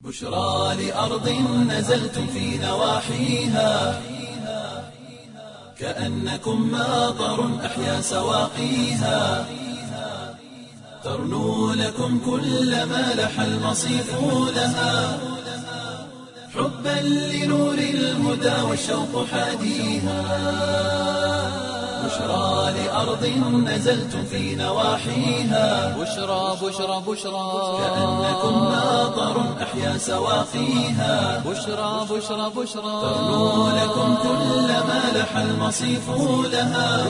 بشرى لأرض نزلتم في نواحيها كأنكم ماطر أحيا سواقيها ترنو لكم كل ما لح المصيف لها حبا لنور الهدى والشوق حاديها بشرى لأرض نزلتم في نواحيها بشرى كأنكم ماطر أحيا سواقيها بشرى ترنو لكم كل ما لح المصيف لها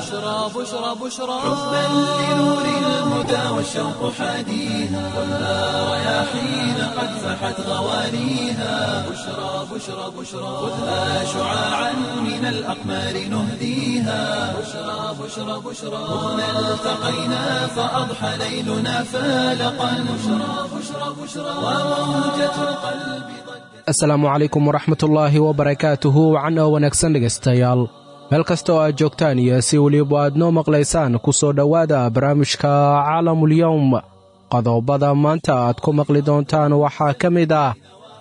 بشرى حبا لنور الهدى والشوق حاديها والنار رياحين قد فحت غوانيها بشرى خذها شعاعا من الأقمار نهديها بشرى هنا التقينا فأضحى ليلنا فالقا بشرى وموجة القلب asalaamu calaykum waraxmatullaahi wabarakaatuhu wacan oo wanaagsan dhegaystayaal meel kasta oo aad joogtaan iyo si weliba aad noo maqlaysaan ku soo dhowaada barnaamijka caalamulyowm qodobada maanta aad ku maqli doontaan waxaa ka mid ah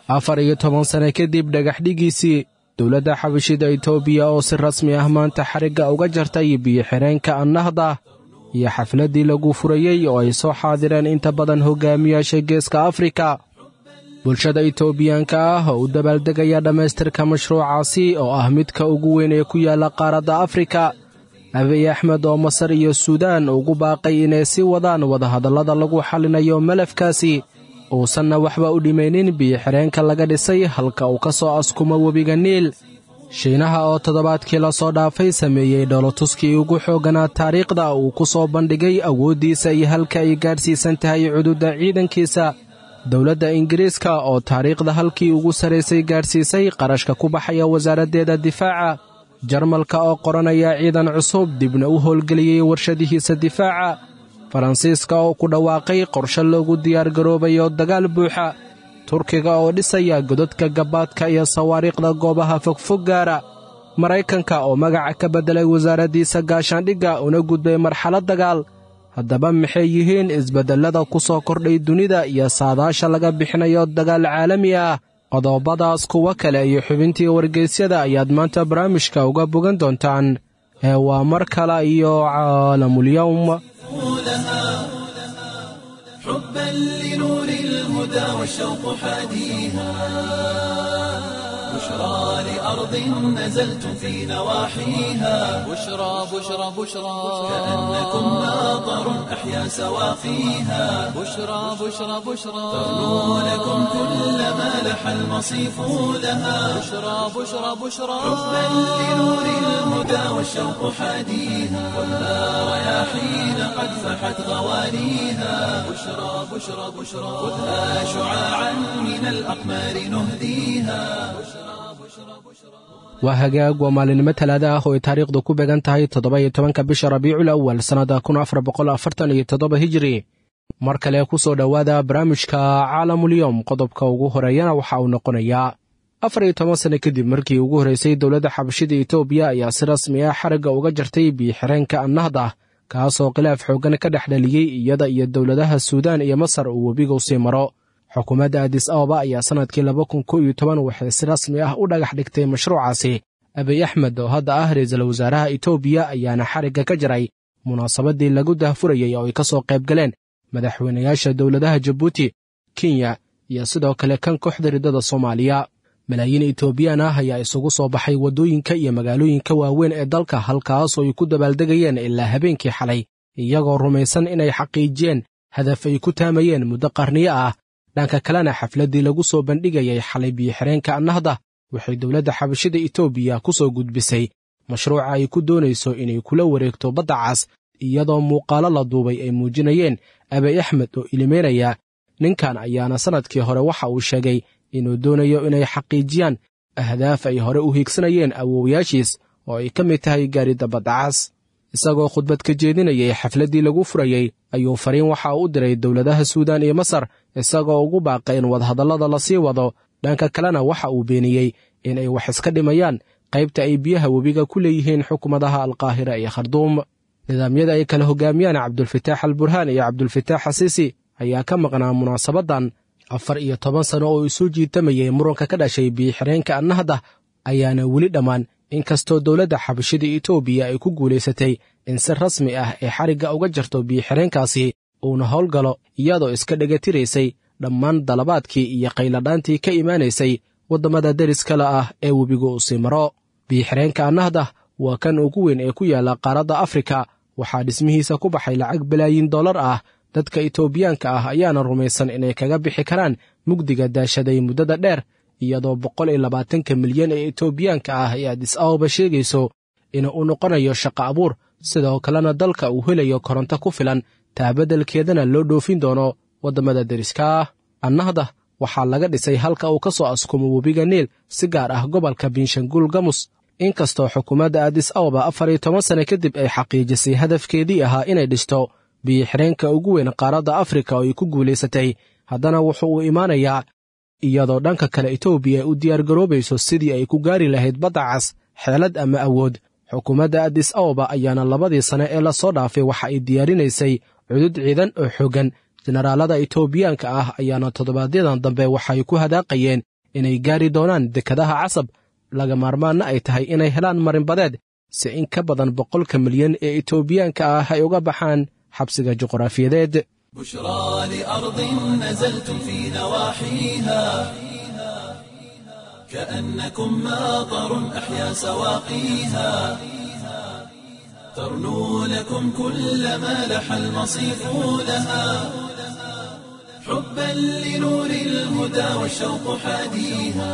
14 sane kadib dhagaxdhigiisii dowladda xabashida itoobiya oo si rasmi ah maanta xarigga uga jartay biyo-xireenka annahda iyo xafladdii lagu furayey oo ay soo xaadireen inta badan hogaamiyaasha geeska afrika bulshada itoobiyaanka ah oo u dabaaldegaya dhammaystirka mashruucaasi oo ah midka ugu weyn ee ku yaalla qaaradda afrika abiy axmed oo masar iyo suudaan ugu baaqay inay sii wadaan wadahadallada lagu xallinayo malafkaasi uusanna waxba u dhimaynin biyo-xireenka laga dhisay halka uu ka soo askumo webiga niil shiinaha oo toddobaadkii la soo dhaafay sameeyey dhoolotuskii ugu xoogganaa taariikhda uu ku soo bandhigay awooddiisa iyo halka ay gaadhsiisan tahay cududda ciidankiisa dowladda ingiriiska oo taariikhda halkii ugu sarraysay gaadhsiisay qarashka ku baxaya wasaaraddeeda difaaca jarmalka oo qoranaya ciidan cusub dibna u howlgeliyey warshadihiisa difaaca faransiiska oo ku dhawaaqay qorshe loogu diyaargaroobayo dagaal buuxa turkiga oo dhisaya godadka gabaadka iyo sawaariikhda goobaha fogfog gaara maraykanka oo magaca ka beddelay wasaaraddiisa gaashaandhigga una gudbay marxalad dagaal haddaba maxay yihiin isbeddellada ku soo kordhay dunida iyo saadaasha laga bixinayo dagaal caalami ah qodobadaas kuwa kale iyo xubintii wargeysyada ayaad maanta barnaamijka uga bogan doontaan ee waa mar kale iyo caalamulyowm حبا لنور الهدى والشوق حاديها بشرى لأرض نزلتم في نواحيها بشرى كأنكم ماطر أحيا سواقيها بشرى ترنو لكم كل ما لح المصيف لها بشرى حبا لنور الهدى والشوق حاديها والنار رياحين قد فحت غوانيها بشرى خذها شعاعا من الأقمار نهديها waa hagaag waa maalinimo talaada ah oo ay taariikhdu ku beegan tahay 17 bisha rabiicul awal sannada 1447 hijri mar kale ku soo dhowaada barnaamijka caalamulyowm qodobka ugu horeeyana waxa uu noqonayaa 14 sane kadib markii ugu horeysay dowladda xabashida itoobiya ayaa si rasmi ah xarigga uga jartay biyo-xireenka annahda kaasoo khilaaf xooggan ka dhex dhaliyey iyada iyo dowladaha suudaan iyo masar uu webigu sii maro xukuumadda addis ababa ayaa sannadkii 2011 waxay si rasmi ah u dhagax dhigtay mashruucaasi abiy axmed oo hadda ah ra'iisul wasaaraha itoobiya ayaana xarigga ka jaray munaasabaddii lagu daahfurayey oo ay ka soo qayb galeen madaxweynayaasha dowladaha jabuuti kenya iyo sidoo kale kan kooxda riddada soomaaliya malaayiin itoobiyaan ah ayaa isugu soo baxay waddooyinka iyo magaalooyinka waaweyn ee dalka halkaasoo ay ku dabaaldegayeen ilaa habeenkii xalay iyagoo rumaysan inay xaqiijiyeen hadaf ay ku taamayeen muddo qarniyo ah dhanka kalena xafladdii lagu soo bandhigayay xalay biyo-xireenka annahda waxay dowladda xabashida itoobiya ku soo gudbisay mashruuca ay ku doonayso inay kula wareegto badda cas iyadoo muuqaalo la duubay ay muujinayeen abiy axmed oo ilimeynaya ninkan ayaana sannadkii hore waxa uu sheegay inuu doonayo inay xaqiijiyaan ahdaaf ay hore u hiigsanayeen awoowayaashiis oo ay ka mid tahay gaaridda badda cas isagoo khudbad ka jeedinayay xafladdii lagu furayey ayuu fariin waxa u diray dowladaha suudaan iyo masar isagoo ugu baaqay in wadahadallada la sii wado dhanka kalena waxa uu beeniyey in ay wax iska dhimayaan qaybta ay biyaha webiga ku leeyihiin xukuumadaha alqaahira iyo kharduum nidaamyada ay kala hogaamiyaan cabdulfataax al burhaan iyo cabdulfataax xasiisi ayaa ka maqnaa munaasabaddan 14 sano oo isu jiitamayay muranka ka dhashay biyo-xireenka annahda ayaana weli dhammaan inkastoo dowladda xabashida Itoobiya ay ku guulaysatay in si rasmi ah ay xarigga uga jarto biyo-xireenkaasi uuna howlgalo iyadoo iska dhegatiraysay dhammaan dalabaadkii iyo qayladhaantii ka imaanaysay waddamada deriskala ah ee webigu u sii maro. biyo-xireenka annahda waa kan ugu weyn ee ku yaalla qaaradda Afrika, waxaa dhismihiisa ku baxay lacag balaayiin dollar ah. dadka Itoobiyaanka ah ayaana rumaysan inay kaga bixi karaan mugdiga daashaday muddada dheer, iyadoo 120 milyan ee Itoobiyaanka ah ay Addis Ababa sheegayso inuu u noqonayo shaqo abuur, sidoo kalena dalka uu helayo koronto ku filan, taabadelkeedana loo dhoofin doono waddamada deriska ah. annahda waxaa laga dhisay halka uu ka soo askumo webiga Niil, si gaar ah gobolka Benshangul Gamus. inkastoo xukuumadda Addis Ababa 14 sano kadib ay xaqiijisay hadafkeedii ahaa inay dhisto biyo-xireenka ugu weyn qaaradda Afrika oo ay ku guulaysatay, haddana wuxuu u imaanayaa iyadoo dhanka kale Itoobiya u diyaargaroobayso sidii ay ku gaari lahayd badda cas xeelad ama awood. xukuumadda Addis Ababa ayaana 2 sano ee la soo dhaafay waxa ay diyaarinaysay cudud ciidan oo xooggan. jenaraalada Itoobiyaanka ah ayaana toddobaadyaddan dambe waxay ku hadaaqayeen inay gaari doonaan dekedaha Casab, laga maarmaanna ay tahay inay helaan marinbadeed si in ka badan 100 milyan ee Itoobiyaanka ah ay uga baxaan xabsiga juqraafiyadeed. بشرى لأرض نزلتم في نواحيها كأنكم ماطر أحيا سواقيها ترنو لكم كل ما لح المصيف لها حبا لنور الهدى والشوق حاديها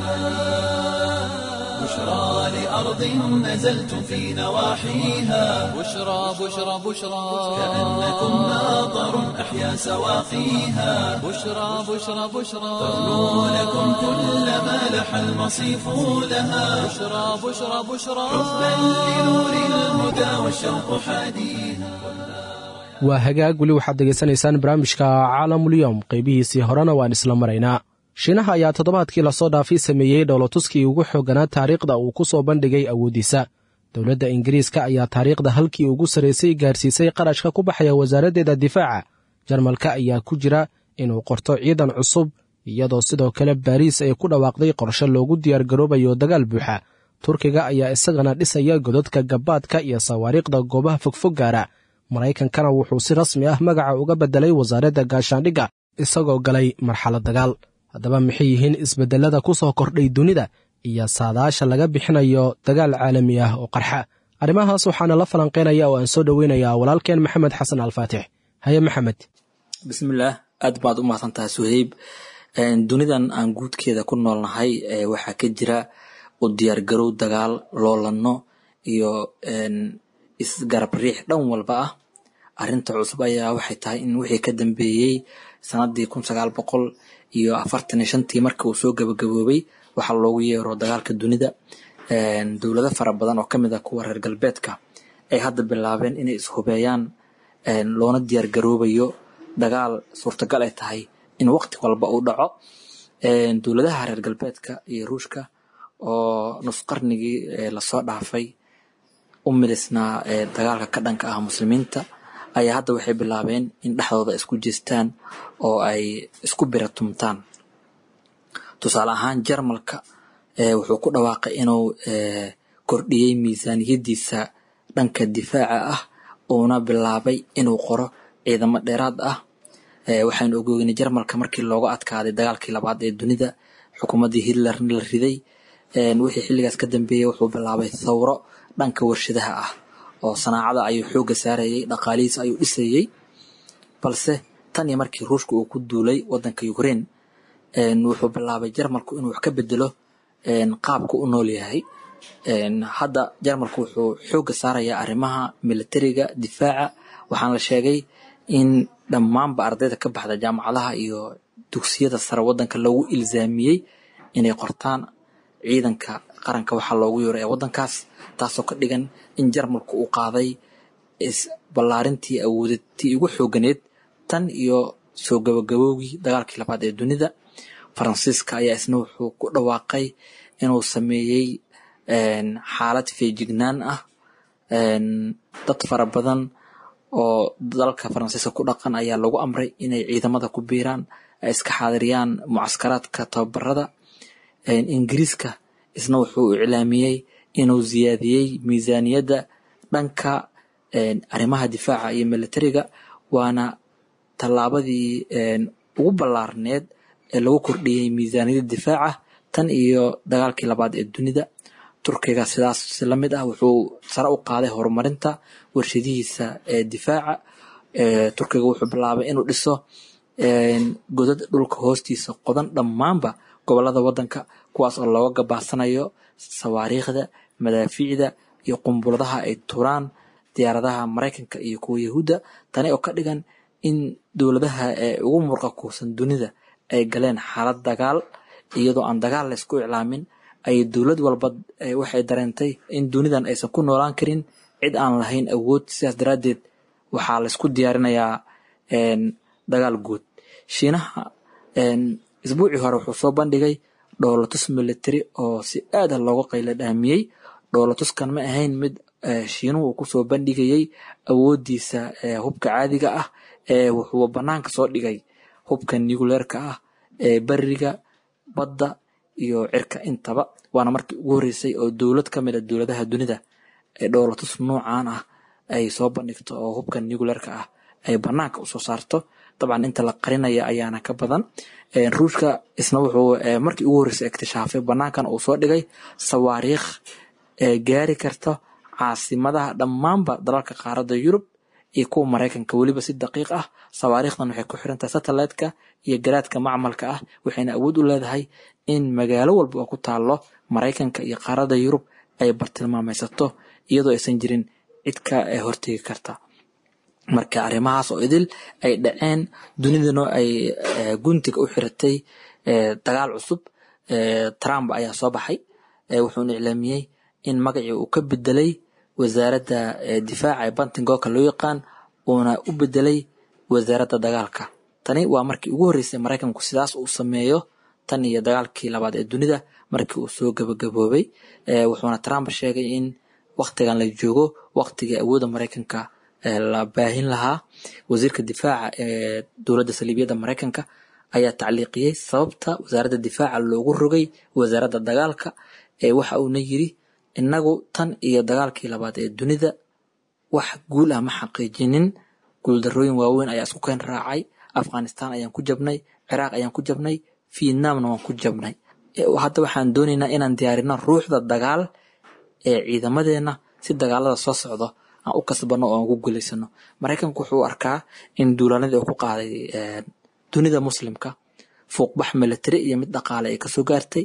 بشرى لأرض نزلتم في نواحيها بشرى بشرى بشرى كأنكم ماطر أحيا سواقيها بشرى بشرى بشرى ترنو لكم كل ما لح المصيف لها بشرى بشرى بشرى حبا لنور الهدى والشوق حاديها. waa hagaag weli waxaad degaysanaysaan barnaamijka caalamulyoom, qaybihiisii horena waan isla maraynaa. shiinaha ayaa toddobaadkii lasoo dhaafay sameeyey dhowlatuskii ugu xoogganaa taariikhda uu ku soo bandhigay awooddiisa. dowladda ingiriiska ayaa taariikhda halkii ugu sarraysay gaarsiisay qarashka ku baxaya wasaaraddeeda difaaca. jarmalka ayaa ku jira inuu qorto ciidan cusub, iyadoo sidoo kale baariis ay ku dhawaaqday qorshe loogu diyaargaroobayo dagaal buuxa. turkiga ayaa isagana dhisaya godadka gabbaadka iyo sawaariikhda goobaha fogfog gaara. maraykankana wuxuu si rasmi ah magaca uga beddelay wasaaradda gaashaandhigga, isagoo galay marxalad dagaal. haddaba maxay yihiin isbeddellada ku soo kordhay dunida iyo saadaasha laga bixinayo dagaal caalami ah oo qarxa? arrimahaas waxaana la falanqaynaya oo aan soo dhoweynayaa walaalkeen maxamed xasan alfaatix. haye maxamed. bismillaah, aad baad u mahadsantahay Suhayb. dunidan aan guudkeeda ku noolnahay waxaa ka jira u diyaargarow dagaal, loolano iyo isgarab riix dhan walba ah. arrinta cusub ayaa waxay tahay in wixii ka dambeeyey sanadii 1945 markii uu soo gabagaboobay waxaa loogu yeero dagaalka dunida. dowlado fara badan oo kamid ah kuwa reer galbeedka ay hadda bilaabeen inay ishubeeyaan, loona diyaar garoobayo dagaal suurtagal ay tahay in waqti walba uu dhaco. dowladaha reer galbeedka iyo Ruushka oo nus qarnigii lasoo dhaafay u milisnaa dagaalka ka dhanka ah muslimiinta ayaa hadda waxay bilaabeen in dhexdooda isku jeestaan oo ay isku biratumtaan. tusaale ahaan Jarmalka wuxuu ku dhawaaqay inuu kordhiyey miisaaniyadiisa dhanka difaaca ah uuna bilaabay inuu qoro ciidamo dheeraad ah. waxaynu ogeynay Jarmalka markii looga adkaaday dagaalkii labaad ee dunida, xukuumaddii Hitler la riday, wixii xilligaas ka dambeeyay wuxuu bilaabay thawro dhanka warshadaha ah oo sanaacada ayuu xooga saarayay, dhaqaalihiisa ayuu dhisayay. balse tan iyo markii Ruushka uu ku duulay wadanka Ukraine, wuxuu bilaabay Jarmalku inuu wax ka bedelo qaabka u nool yahay. hadda Jarmalku wuxuu xooga saarayaa arrimaha militariga, difaaca. waxaan la sheegay in dhammaanba ardayda ka baxda jaamacadaha iyo dugsiyada sare wadanka lagu ilzaamiyey inay qortaan ciidanka qaranka waxa loogu yeero ee wadankaas, taasoo ka dhigan in Jarmalku uu qaaday ballaarintii awoodtii ugu xooganeed tan iyo soo gabagabowgii dagaalkii labaad ee dunida. Faransiiska ayaa isna wuxuu ku dhawaaqay inuu sameeyey xaalad feejignaan ah. dad fara badan oo dalka Faransiiska ku dhaqan ayaa lagu amray inay ciidamada ku biiraan. ay iska xaadiriyaan mucaskaraadka tababarada. Ingiriiska isna wuxuu iclaamiyey inuu ziyaadiyey miisaaniyadda dhanka arrimaha difaaca iyo militariga, waana tallaabadii ugu ballaarneed ee lagu kordhiyey miisaaniyadda difaaca tan iyo dagaalkii labaad ee dunida. Turkiga sidaas la mid ah wuxuu sare u qaaday horumarinta warshadihiisa difaaca. Turkiga wuxuu bilaabay inuu dhiso godad dhulka hoostiisa qodan dhammaanba gobolada wadanka, kuwaas oo looga gabaasanayo sawaariikhda, madaafiicda iyo qumbuladaha ay turaan diyaaradaha Mareykanka iyo kuwa Yahuudda. Tani oo ka dhigan in dowladaha ugu murqa kuusan dunida ay galeen xaalad dagaal, iyadoo aan dagaal la isku iclaamin ay dowlad walba waxay dareentay in dunidan aysan ku noolaan karin cid aan lahayn awood. Sidaas daraaddeed waxaa la isku diyaarinayaa dagaal guud. Shiinaha isbuucii hore wuxuu soo bandhigay dhoolatus military oo si aad ah looga qaylo dhaamiyey. Dhoolatuskan ma ahayn mid Shiinuhu ku soo bandhigayay awoodiisa hubka caadiga ah, wuxuu banaanka soo dhigay hubka nuclearka ah ee bariga, badda iyo cirka intaba. Waana markii ugu horeysay oo dowlad ka mid ah dowladaha dunida ee dhoolatus noocan ah ay soo bandhigto oo hubka nuclearka ah ay banaanka u soo saarto. Dabcan inta la qarinaya ayaana ka badan. Ruushka isna wuxuu markii ugu horeysay iktishaafay banaankan uu soo dhigay sawaariikh gaari karta caasimadaha dhammaanba dalalka qaaradda Yurub iyo kuwa Mareykanka, weliba si daqiiq ah. Sawaariikhdan waxay ku xirantahay satellite-ka iyo garaadka macmalka ah, waxayna awood u leedahay in magaalo walba oo ku taalo Mareykanka iyo qaaradda Yurub ay bartilmaameysato iyadoo aysan jirin cid ka hortegi karta. Marka arrimahaas oo idil ay dhaceen, dunidana ay guntiga u xiratay dagaal cusub, Trump ayaa soo baxay. Wuxuuna iclaamiyey in magacii uu ka bedelay wasaaradda difaaca ee Pentagon-ka loo yaqaan uuna u bedelay wasaaradda dagaalka. Tani waa markii ugu horeysay Mareykanku sidaas uu sameeyo tan iyo dagaalkii labaad ee dunida markii uu soo gabagaboobay. Wuxuuna Trump sheegay in waqtigan la joogo waqtigii awoodda Mareykanka la baahin lahaa. Wasiirka difaaca ee dowladda saliibiyadda Mareykanka ayaa tacliiqiyey sababta wasaaradda difaaca loogu rogay wasaaradda dagaalka. Waxa uuna yiri, inagu tan iyo dagaalkii labaad ee dunida wax guul ah ma xaqiijinin, guuldarrooyin waaweyn ayaa isku keen raacay. Afghanistan ayaan ku jabnay, Ciraaq ayaan ku jabnay, Vietnamna waan ku jabnay. Hadda waxaan doonaynaa inaan diyaarino ruuxda dagaal ee ciidamadeena si dagaalada soo socdo aan u kasbano oo aan ugu guuleysano. Mareykanku wuxuu arkaa in duulanadii uu ku qaaday dunida muslimka fuuqbax military iyo mid dhaqaale ay kasoo gaartay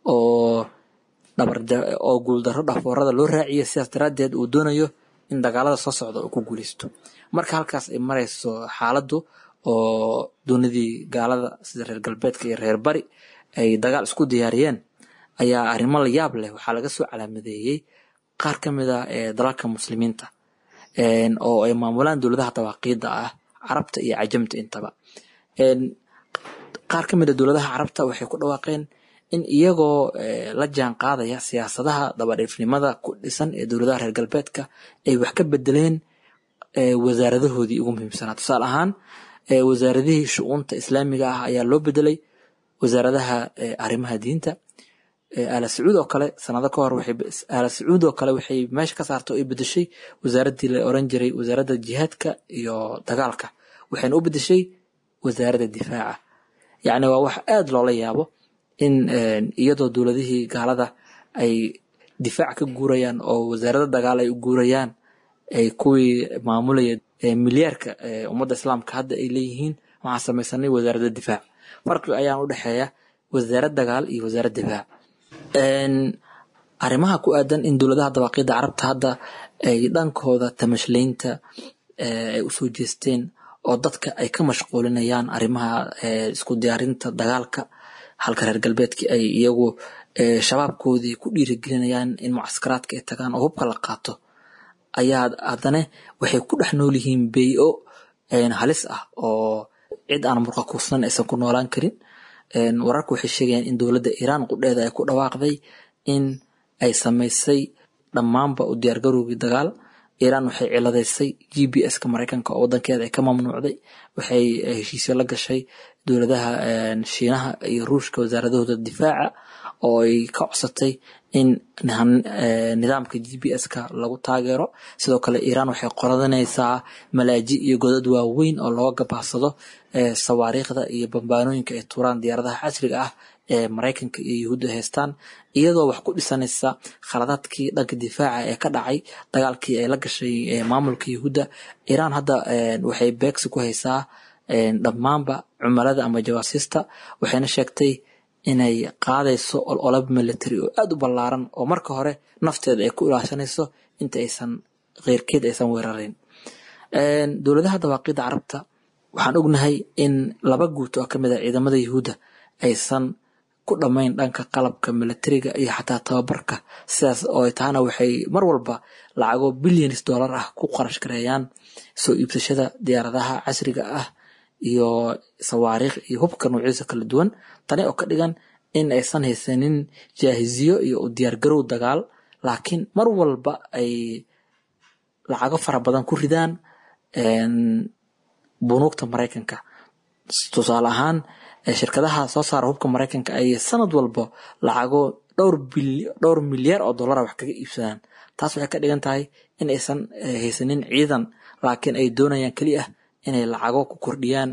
oo guuldarro dhafoorada loo raaciyay. Sidaas daraaddeed uu doonayo in dagaalada soo socda uu ku guuleysto. Marka halkaas ay marayso xaaladdu oo dunidii gaalada sida reer galbeedka iyo reer bari ay dagaal isku diyaariyeen, ayaa arrimo la yaab leh waxaa laga soo calaamadeeyey qaar ka mid ah dalalka muslimiinta oo ay maamulaan dowladaha dawaaqiidda ah, carabta iyo cajamta intaba. Qaar ka mid ah dowladaha carabta waxay ku dhawaaqeen in iyagoo la jaan qaadaya siyaasadaha dabadhiifnimada ku dhisan ee dowladaha reer galbeedka ay wax ka bedeleen wasaaradahoodii ugu muhiimsanaa. Tusaale ahaan, wasaaradihii shu'uunta islaamiga ah ayaa loo bedelay wasaaradaha arrimaha diinta. Aala Sacuud oo kale sanado ka hor waxay meesha ka saartay oo ay bedeshay wasaaraddii la oran jiray wasaaradda jihaadka iyo dagaalka, waxayna u bedeshay wasaaradda difaaca. Yacni waa wax aad loola yaabo in iyadoo dowladihii gaalada ay difaac ka guurayaan oo wasaaradda dagaal ay u guurayaan, ay kuwii maamulaya milyaarka ummadda islaamka hadda ay leeyihiin waxaan samaysanay wasaaradda difaac. Farqi ayaan u dhexeeya wasaaradda dagaal iyo wasaaradda difaac. Arrimaha ku aadan in dowladaha dabaqida carabta hadda ay dhankooda tamashlaynta ay u soo jeesteen oo dadka ay ka mashquulinayaan arrimaha isku diyaarinta dagaalka, halka reer galbeedkii ay iyagu shabaabkoodii ku dhiirigelinayaan in mucaskaraadka ay tagaan oo hubka la qaato, ayaa haddana waxay ku dhex nool yihiin beeyo halis ah oo cid aan murqa kuusan aysan ku noolaan karin. Wararku waxay sheegayaan in dowladda Iiraan qudheeda ay ku dhawaaqday in ay samaysay dhammaanba u diyaargarowgii dagaal. Iiraan waxay ciladaysay GPS-ka Mareykanka oo wadankeeda ay ka mamnuucday. Waxay heshiisyo la gashay dowladaha Shiinaha iyo Ruushka wasaaradahooda difaaca oo ay ka codsatay in nidaamka GPS-ka lagu taageero. sidoo kale Iran waxay qoradanaysaa malaaji iyo godad waaweyn oo looga gabaasado sawaariikhda iyo bambaanooyinka ay tuuraan diyaaradaha casriga ah ee Mareykanka iyo Yuhuudda haystaan, iyadoo wax ku dhisanaysa khaladaadkii dhanka difaaca ee ka dhacay dagaalkii ay la gashay maamulka Yuhuudda. Iran hadda waxay beegsi ku haysaa dhammaanba cumalada ama jawaasiista, waxayna sheegtay inay qaadayso ololab military oo aad u ballaaran oo marka hore nafteeda ay ku ilaashanayso inta aysan qeyrkeed aysan weerarin. dowladaha dawaaqidda Carabta waxaan ognahay in 2 guut oo kamid ah ciidamada Yuhuudda aysan ku dhamayn dhanka qalabka militariga iyo xataa tababarka, sidaas oo ay tahana waxay mar walba lacago billions dollar ah ku qarash gareeyaan soo iibsashada diyaaradaha casriga ah iyo sawaariikh iyo hubka noocyadiisa kala duwan. tani oo ka dhigan in aysan haysanin jaahiziyo iyo u diyaar garow dagaal, laakiin mar walba ay lacago fara badan ku ridaan bunuugta Mareykanka. tusaale ahaan shirkadaha soo saara hubka Mareykanka ay sanad walba lacago dhowr milyan oo dollar wax kaga iibsadaan. taas waxay ka dhigan tahay in aysan haysanin ciidan, laakiin ay doonayaan kaliya inay lacago ku kordhiyaan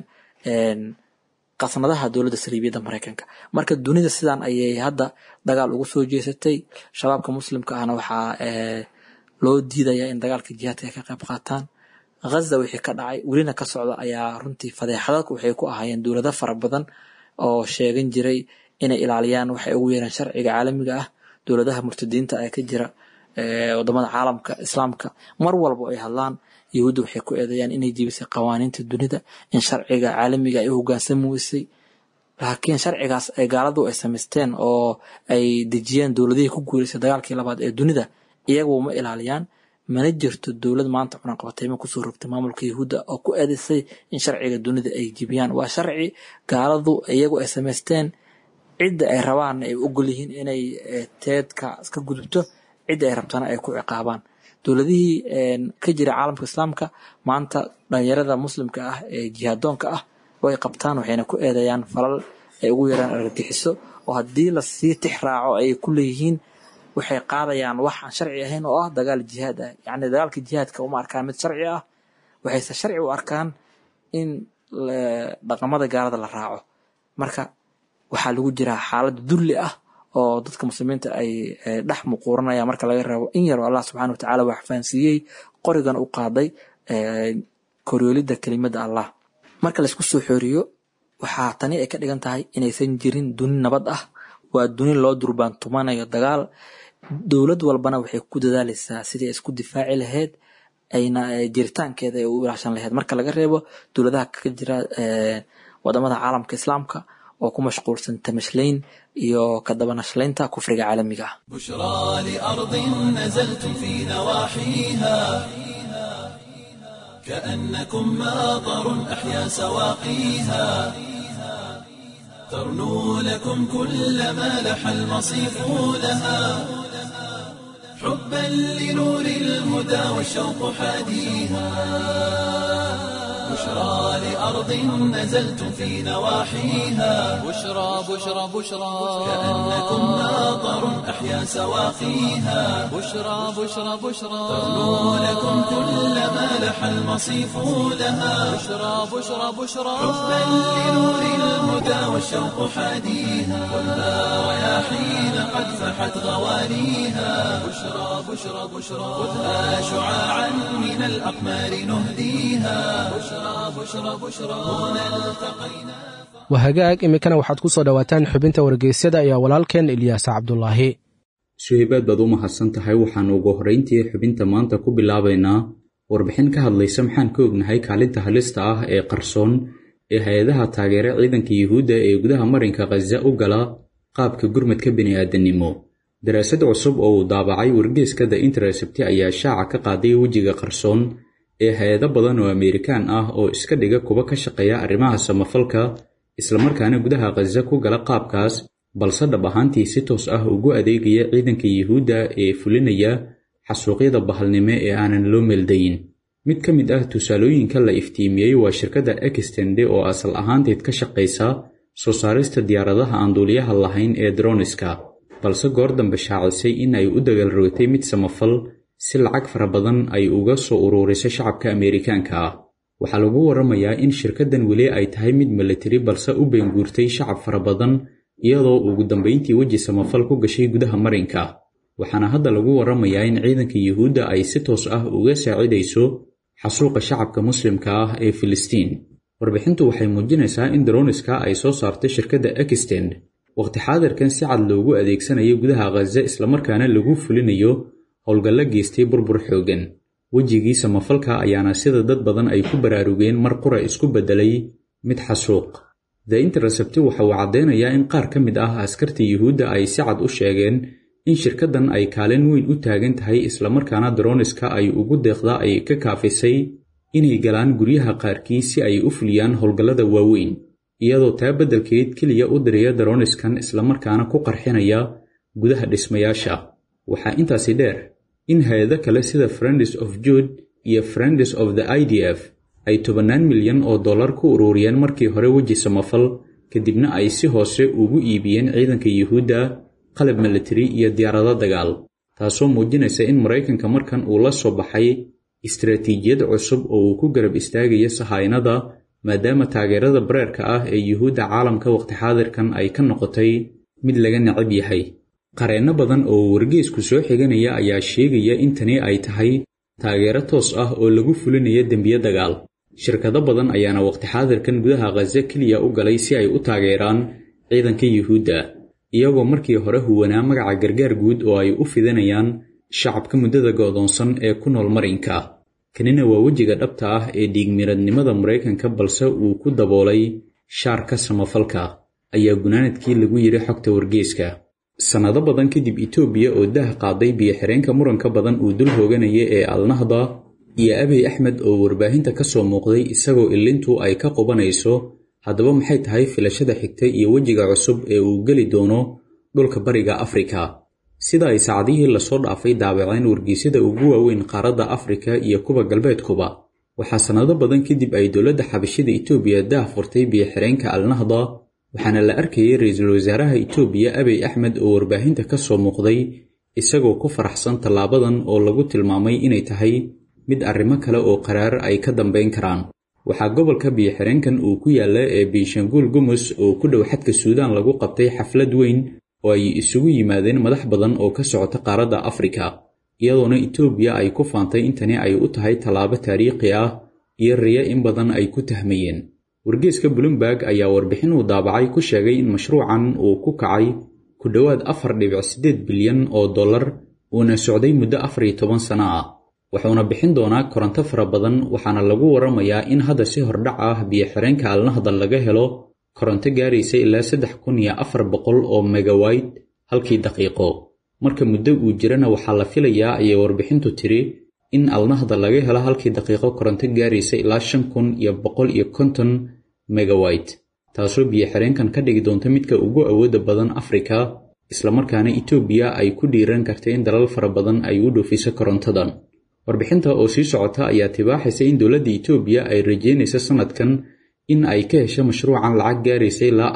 qasnadaha dowladda sariibiyada Mareykanka. marka dunida sidan ayay hadda dagaal ugu soo jeesatay. shabaabka muslimka ahna waxaa loo diidayaa in dagaalka jihaadka ka qayb qaataan. Gaza wixii ka dhacay welina ka socda ayaa runtii fadeexad waxay ku ahaayeen dowlado fara badan oo sheegan jiray inay ilaaliyaan waxay ugu yeeraan sharciga caalamiga ah. dowladaha murtadiinta ee ka jira wadamada caalamka islaamka mar walba ay hadlaan, Yuhuudda waxay ku eedeeyaan inay jibisay qawaaniinta dunida, in sharciga caalamiga ay u hogaansami weysay. laakiin sharcigaas ay gaaladu ay samaysteen oo ay dejiyeen dowladihii ku guuleysay dagaalkii labaad ee dunida, iyagu ma ilaaliyaan. mana jirto dowlad maanta cunaqabataymo kusoo rogtay maamulka Yuhuudda oo ku eedeysay in sharciga dunida ay jibiyaan. waa sharci gaaladu iyagu ay samaysteen, cidda ay rabaan ay ogol yihiin inay teedka iska gudubto, cidda ay rabtana ay ku ciqaabaan. dowladihii ka jira caalamka islaamka maanta dhalinyarada muslimka ah ee jihaadoonka ah way qabtaan, waxayna ku eedeeyaan falal ay ugu yaraan argagixiso, oo haddii la sii tix raaco ay ku leeyihiin waxay qaadayaan wax aan sharci ahayn oo ah dagaal jihaad ah. yacni dagaalka jihaadka uma arkaan mid sharci ah, waxayse sharci u arkaan in dhaqamada gaalada la raaco. marka waxaa lagu jiraa xaalad dulli ah oo dadka muslimiinta ay dhex muquuranayaan marka laga reebo in yar oo Allah subxaanahu wa tacaala wax fahansiiyey qorigan u qaaday koryoolidda kelimada Allah. marka la isku soo xooriyo waxaa tani ay ka dhigan tahay inaysan jirin duni nabad ah, waa duni loo durbaantumanayo dagaal. dowlad walbana waxay ku dadaalaysaa sidii isku difaaci lahayd ayna jiritaankeeda ay u ilaashan lahayd, marka laga reebo dowladaha ka jira wadamada caalamka islaamka oo ku mashquulsan tamashlayn iyo ka daba nashlaynta kufriga caalamiga ah. بشرى لأرض نزلتم في نواحيها كأنكم ماطر أحيا سواقيها ترنو لكم كل ما لح المصيف لها حبا لنور الهدى والشوق حاديها بشرى لأرض نزلتم في نواحيها بشرى بشرى بشرى كأنكم ماطر أحيا سواقيها بشرى بشرى بشرى ترنو لكم كل ما لح المصيف لها بشرى بشرى بشرى حبا لنور الهدى والشوق حاديها والنار رياحين قد فحت غوانيها بشرى بشرى بشرى خذها شعاعا من الأقمار نهديها بشرى بشرى بشرى هنا التقينا. wahagaag iminkana waxaad ku soo dhawaataan xubinta wargeysyada iyo walaalkeen Ilyaas Cabdullaahi. suhaybaad baad u mahadsan tahay. waxaan ugu horreyntii xubinta maanta ku bilaabaynaa warbixin ka hadlaysa maxaan ka ognahay kaalinta halista ah ee qarsoon ee hay-adaha taageera ciidanka Yuhuudda ee gudaha marinka Gaza u gala qaabka gurmadka bini'aadanimo. daraasad cusub oo uu daabacay wargeyska The Intercept ayaa shaaca ka qaaday wejiga qarsoon ee hay-ado badan oo Amerikaan ah oo iska dhiga kuwa ka shaqeeya arrimaha samafalka isla markaana gudaha Gaza ku gala qaabkaas, balse dhab ahaantii si toos ah ugu adeegaya ciidanka Yuhuudda ee fulinaya xasuuqyada bahalnimo ee aanan loo meeldayin. mid ka mid ah tusaalooyinka la iftiimiyey waa shirkadda Extend oo asal ahaanteed ka shaqaysa soo saarista diyaaradaha aan duuliyaha lahayn ee droniska, balse goor dambe shaacisay in ay u dagaal rogatay mid samafal si lacag fara badan ay uga soo ururisay shacabka Ameerikaanka ah. waxaa lagu waramayaa in shirkaddan weli ay tahay mid military balse u beenguurtay shacab fara badan iyadoo ugu dambeyntii weji samafal ku gashay gudaha marinka. waxaana hadda lagu waramayaa in ciidanka Yuhuudda ay si toos ah uga saacidayso xasuuqa shacabka muslimka ah ee Filistiin. warbixintu waxay muujinaysaa in droniska ay soo saartay shirkadda Extend waqti xaadirkan si cad loogu adeegsanayo gudaha Gaza isla markaana lagu fulinayo howlgalla geystay burbur xoogan. wejigii samafalka ayaana sida dad badan ay ku baraarugeen mar qura isku bedelay mid xasuuq. The Intercept waxa uu cadeynayaa in qaar ka mid ah askarta Yuhuudda ay si cad u sheegeen in shirkaddan ay kaalin weyn u taagan tahay isla markaana droniska ay ugu deeqda ay ka kaafisay inay galaan guryaha qaarkii si ay u fuliyaan howlgallada waaweyn, iyadoo taa beddelkeed keliya u diraya droniskan isla markaana ku qarxinaya gudaha dhismayaasha. waxaa intaasi dheer in hay'ado kale sida Friends of Jude iyo Friends of the IDF ay $10 milyan ku ururiyeen markii hore weji samafal, kadibna ay si hoose ugu iibiyeen ciidanka Yuhuudda qalab military iyo diyaarado dagaal, taasoo muujinaysa in Mareykanka markan uu la soo baxay istiraatiijiyad cusub oo uu ku garab istaagayo sahaynada, maadaama taageerada bareerka ah ee Yuhuudda caalamka waqti xaadirkan ay ka noqotay mid laga necab yahay. qareenno badan oo wargeysku soo xiganaya ayaa sheegaya in tani ay tahay taageero toos ah oo lagu fulinayo dembiyo dagaal. shirkado badan ayaana waqti xaadirkan gudaha Gaza kaliya u galay si ay u taageeraan ciidanka Yuhuudda, iyagoo markii hore huwanaa magaca gargaar guud oo ay u fidanayaan shacabka muddada go'doonsan ee ku nool marinka. kanina waa wejiga dhabta ah ee dhiigmiradnimada Mareykanka balse uu ku daboolay shaarka samafalka, ayaa gunaanadkii lagu yiri xogta wargeyska. sanado badan kadib Itoobiya oo dah qaaday biyo-xireenka muranka badan uu dul hooganaya ee Al-Nahda iyo Abiy Ahmed oo warbaahinta ka soo muuqday isagoo ilintu ay ka qubanayso, haddaba maxay tahay filashada xigta iyo wejiga cusub ee uu geli doono dhulka bariga Afrika? sida ay saacadihii la soo dhaafay daabaceen wargeysyada ugu waaweyn qaaradda Afrika iyo kuwa galbeedkuba, waxaa sanado badan kadib ay dowladda xabashida Itoobiya dah furtay biyo-xireenka Al-Nahda, waxaana la arkayay ra'iisul wasaaraha Itoobiya Abiy Ahmed oo warbaahinta ka soo muuqday isagoo ku faraxsan tallaabadan oo lagu tilmaamay inay tahay mid arrimo kale oo qaraar ay ka dambeyn karaan. waxaa gobolka biyo-xireenkan uu ku yaala ee Benshangul Gumus oo ku dhow xadka Suudaan lagu qabtay xaflad weyn oo ay isugu yimaadeen madax badan oo ka socota qaaradda Afrika, iyadoona Itoobiya ay ku faantay in tani ay u tahay tallaabo taariikhi ah iyo riyo in badan ay ku tahmayeen. wargeyska Bloomberg ayaa warbixin uu daabacay ku sheegay in mashruucan uu ku kacay ku dhowaad $4.8 bilyan uuna socday muddo 14 sano ah, wuxuuna bixin doonaa koronto fara badan. waxaana lagu waramayaa in hadda si hordhac ah biyo-xireenka Al-Nahda laga helo koronto gaaraysa ilaa 3400 megawatt halkii daqiiqo. marka muddo uu jirana waxaa la filayaa ayay warbixintu tiri in Al-Nahda laga helo halkii daqiiqo koronto gaaraysa ilaa 5150 megawatt, taasoo biyo-xireenkan ka dhigi doonta midka ugu awoodda badan Afrika, isla markaana Itoobiya ay ku dhiiran kartay in dalal fara badan ay u dhoofiso korontadan. warbixinta oo sii socota ayaa tibaaxaysa in dowladda Itoobiya ay rajeynayso sanadkan in ay ka hesho mashruucan lacag gaaraysa ilaa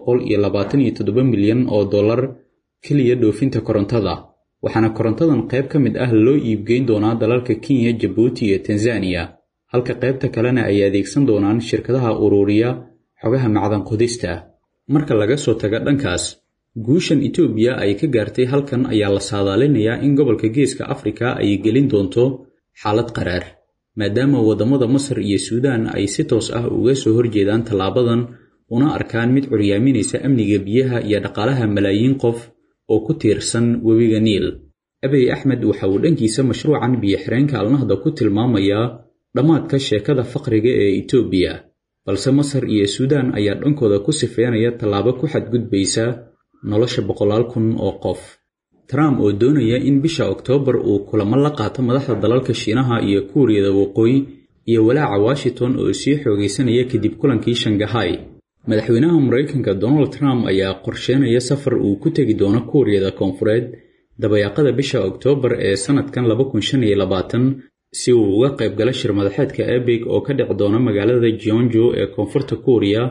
$427 milyan kaliya dhoofinta korontada, waxaana korontadan qayb ka mid ah loo iibgeyn doonaa dalalka Kenya, Djibouti iyo Tanzania, halka qaybta kalena ay adeegsan doonaan shirkadaha ururiya xogaha macdan qodista. marka laga soo tago dhankaas, guushan Itoobiya ay ka gaartay halkan ayaa la saadaalinayaa in gobolka Geeska Afrika ay gelin doonto xaalad qaraar, maadaama wadamada Masar iyo Suudaan ay si toos ah uga soo horjeedaan tallaabadan una arkaan mid curyaaminaysa amniga biyaha iyo dhaqaalaha malaayiin qof oo ku tiirsan webiga Niil. Abiy Ahmed waxa uu dhankiisa mashruucan biyo-xireenka Al-Nahda ku tilmaamayaa dhamaadka sheekada faqriga ee Itoobiya, balse Masar iyo Suudaan ayaa dhankooda ku sifeynaya tallaabo ku xadgudbaysa nolosha 100,000 oo qof. Trump oo doonaya in bisha Oktoobar uu kulamo la qaato madaxda dalalka Shiinaha iyo Kuuriyada Waqooyi iyo walaaca Washington oo sii xoogaysanaya kadib kulankii Shanghai. madaxweynaha Mareykanka Donald Trump ayaa qorsheynaya safar uu ku tagi doono Kuuriyada Koonfureed dabayaaqada bisha Oktoobar ee sanadkan 2025, si uu uga qayb galo shir madaxeedka APEC oo ka dhici doona magaalada Jeonju ee koonfurta Korea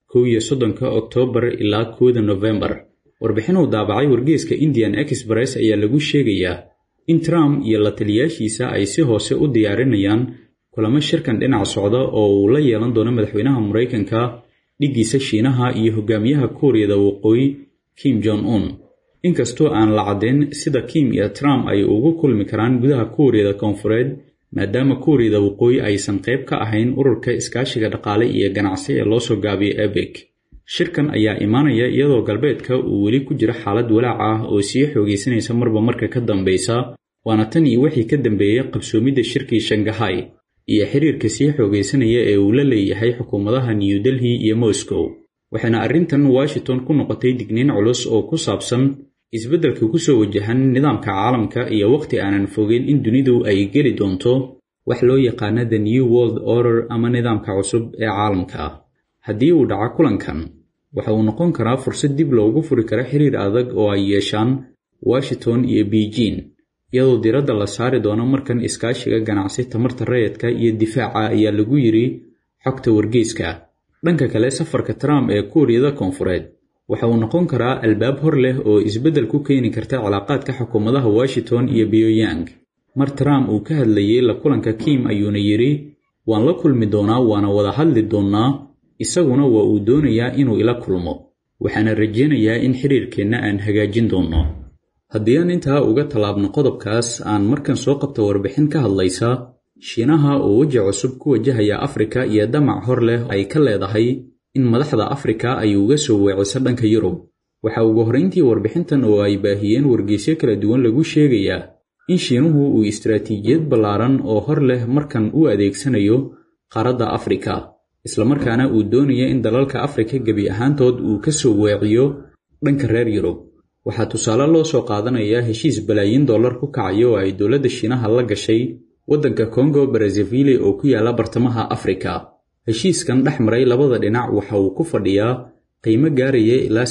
31 Oktoobar ilaa 1 November. Warbixin uu daabacay wargeyska Indian Express ayaa lagu sheegayaa in Trump iyo la taliyaashiisa ay si hoose u diyaarinayaan kulamo shirkan dhinac socda oo uu la yeelan doono madaxweynaha Mareykanka, dhigiisa Shiinaha iyo hogaamiyaha Koreada Waqooyi Kim Jong-un. Inkastoo aan la caddeyn sida Kim iyo Trump ay ugu kulmi karaan gudaha Koreada Koonfureed, maadaama Koreada Waqooyi aysan qayb ka ahayn ururka iskaashiga dhaqaale iyo ganacsi ee loo soo gaabiyay APEC. Shirkan ayaa imaanaya iyadoo galbeedka uu weli ku jiro xaalad walaac ah oo sii xoogeysanaysa marba marka ka dambeysa, waana tan iyo wixii ka dambeeyay qabsoomidda shirkii Shanghai iyo xiriirka sii xoogeysanaya ee uu la leeyahay xukuumadaha New Delhi iyo Moscow. Waxaana arrintan Washington ku noqotay digniin culus oo ku saabsan isbeddelka ku soo wajahan nidaamka caalamka iyo waqti aanan fogeyn in dunidu ay geli doonto wax loo yaqaan The New World Order ama nidaamka cusub ee caalamka. Haddii uu dhaco kulankan, waxa uu noqon karaa fursad dib loogu furi karo xiriir adag oo ay yeeshaan Washington iyo Beijing, iyadoo diiradda la saari doono markan iskaashiga ganacsi, tamarta rayidka iyo difaaca ayaa lagu yiri xogta wargeyska. Dhanka kale, safarka Trump ee Koreada Koonfureed waxa uu noqon karaa albaab hor leh oo isbeddel ku keeni karta cilaaqaadka xukuumadaha Washington iyo Pyongyang. Mar Trump uu ka hadlayay la kulanka Kim ayuuna yiri, waan la kulmi doonaa waana wada hadli doonaa, isaguna waa uu doonayaa inuu ila kulmo, waxaana rajaynayaa in xiriirkeenna aan hagaajin doono. Haddii aan intaa uga talaabno qodobkaas, aan markan soo qabto warbixin ka hadlaysa Shiinaha oo waji cusub ku wajahaya Afrika iyo damac hor leh ay ka leedahay in madaxda Afrika ay uga soo weeciso dhanka Yurub. Waxa ugu horreyntii warbixintan oo ay baahiyeen wargeysyo kala duwan lagu sheegayaa in Shiinuhu uu istiraatiijiyad ballaaran oo hor leh markan u adeegsanayo qaaradda Afrika, isla markaana uu doonayo in dalalka Afrika gebi ahaantood uu ka soo weeciyo dhanka reer Yurub. Waxaa tusaale loo soo qaadanayaa heshiis balaayiin dollar ku kacaya oo ay dowladda Shiinaha la gashay waddanka Congo Brazzaville oo ku yaala bartamaha Afrika. Heshiiskan dhexmaray labada dhinac waxa uu ku fadhiyaa qiimo gaaraya ilaa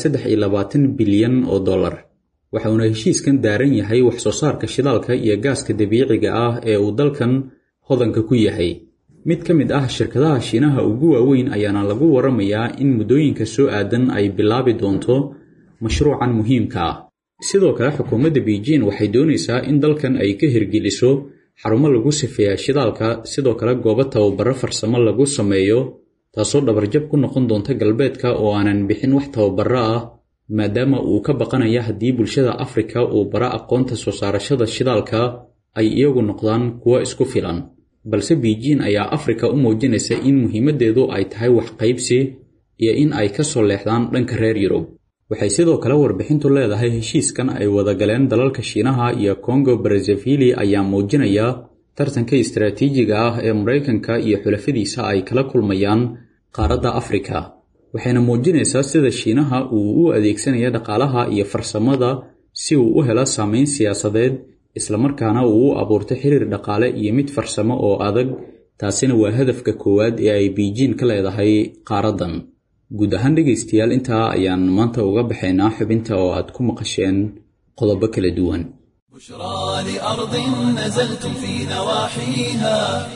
23 bilyan oo dollar. Waxaana heshiiskan daaran yahay wax soo saarka shidaalka iyo gaaska dabiiciga ah ee uu dalkan hodanka ku yahay. Mid ka mid ah shirkadaha Shiinaha ugu waaweyn ayaana lagu waramayaa in muddooyinka soo aadan ay bilaabi doonto mashruucan muhiimka ah. Sidoo kale, xukuumadda Beijing waxay doonaysaa in dalkan ay ka hirgeliso xarumo lagu sifeeyo shidaalka, sidoo kale goobo tababaro farsamo lagu sameeyo, taasoo dhabarjab ku noqon doonta galbeedka oo aanan bixin wax tababaro ah, maadaama uu ka baqanayo haddii bulshada Afrika uu bara aqoonta soo saarashada shidaalka ay iyagu noqdaan kuwa isku filan. Balse Beijing ayaa Afrika u muujinaysa in muhiimadeedu ay tahay wax qaybsi iyo in ay ka soo leexdaan dhanka reer Yurub. Waxay sidoo kale warbixintu leedahay heshiiskan ay wada galeen dalalka Shiinaha iyo Congo Brazzaville ayaa muujinaya tartanka istiraatiijiga ah ee Mareykanka iyo xulafadiisa ay kala kulmayaan qaaradda Afrika. Waxayna muujinaysaa sida Shiinaha uu u adeegsanayo dhaqaalaha iyo farsamada si uu u helo saameyn siyaasadeed, isla markaana uu u abuurto xiriir dhaqaale iyo mid farsamo oo adag. Taasina waa hadafka koowaad ee ay Beijing ka leedahay qaaradan. guud ahaan dhegaystayaal intaa ayaan maanta uga baxaynaa xubinta oo aad ku maqasheen qodobo kala duwan. بشرى لأرض نزلتم في نواحيها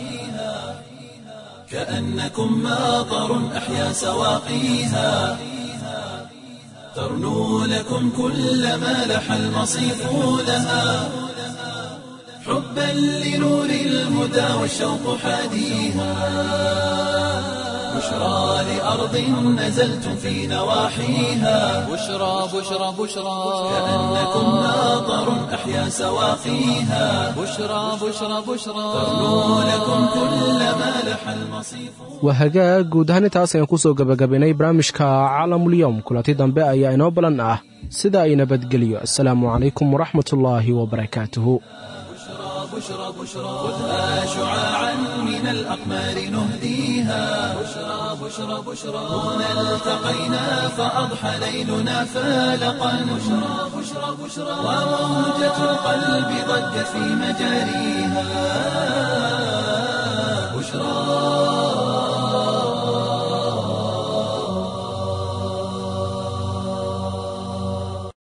كأنكم ماطر أحيا سواقيها ترنو لكم كل ما لح المصيف لها حبا لنور الهدى والشوق حاديها بشرى لأرض نزلتم في نواحيها بشرى بشرى بشرى كأنكم ماطر أحيا سواقيها بشرى بشرى بشرى ترنو لكم كل ما لح المصيف. wahagaag guud ahaan intaas ayaan ku soo gabagabaynay barnaamijka caalamulyoom. kulanti dambe ayaa inoo balan ah sida ay nabadgeliyo. assalaamu calaykum waraxmatullaahi wabarakaatuhu. بشرى بشرى خذها شعاعا من الأقمار نهديها بشرى بشرى بشرى هنا التقينا فأضحى ليلنا فالقا بشرى بشرى بشرى وموجة القلب ضجت في مجاريها بشرى.